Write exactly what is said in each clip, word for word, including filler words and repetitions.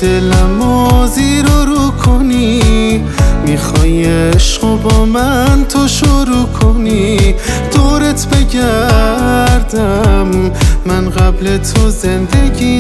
دلم مازی رو رو کنی، میخوای عشقو با من تو شروع کنی. دورت بگردم من قبل تو زندگی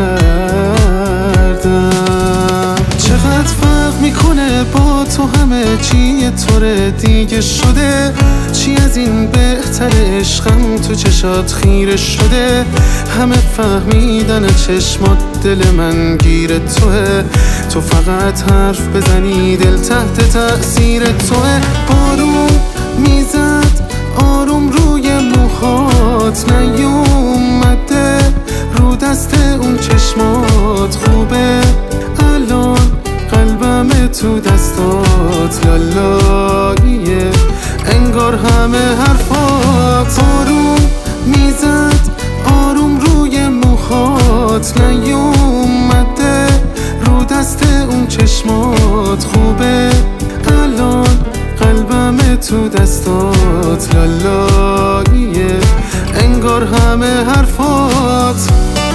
نکردم. چقدر فرق میکنه با تو همه چی طور دیگه شده، چی از این بهتر عشقم تو چشات خیره شده. همه فهمیدن چشمات دل من گیر توه، تو فقط حرف بزنی دل تحت تأثیر توه. بارون میزد آروم روی موهات، نیومده رو دست اون چشمات. خوبه الان قلبم تو دستات، لالاییه انگار همه حرفات. آروم میزد آروم روی موهات، نیومده رو دست اون چشمات. خوبه الان قلبم تو دستات، لالاییه انگار همه حرفات.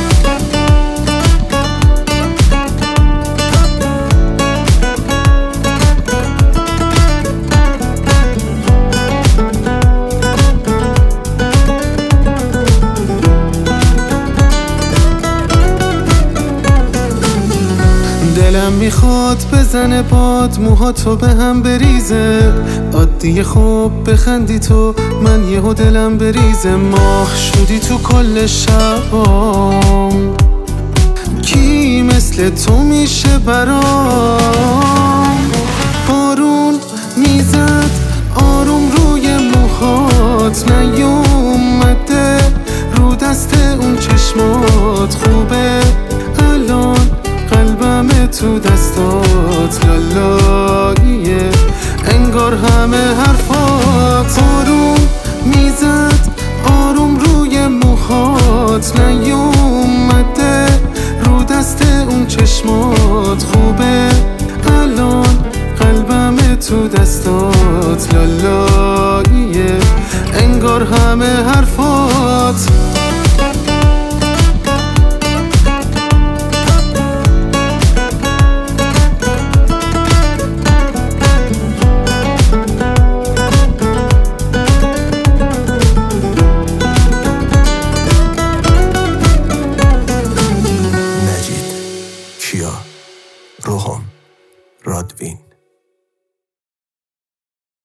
دلم میخواد بزنه باد موهاتو به هم بریزه، عادیه خوب بخندی تو من یهو دلم بریزه. ماه شدی تو کل شبام، کی مثل تو میشه برام. بارون میزد آروم روی موهات، نیومده رو دست اون چشمات. خوبه الان قلبم تو دستات، لالاییه انگار همه حرفات. آروم میزد آروم روی موهات، نیومده رو دست اون چشمات. خوبه الان قلبم تو دستات.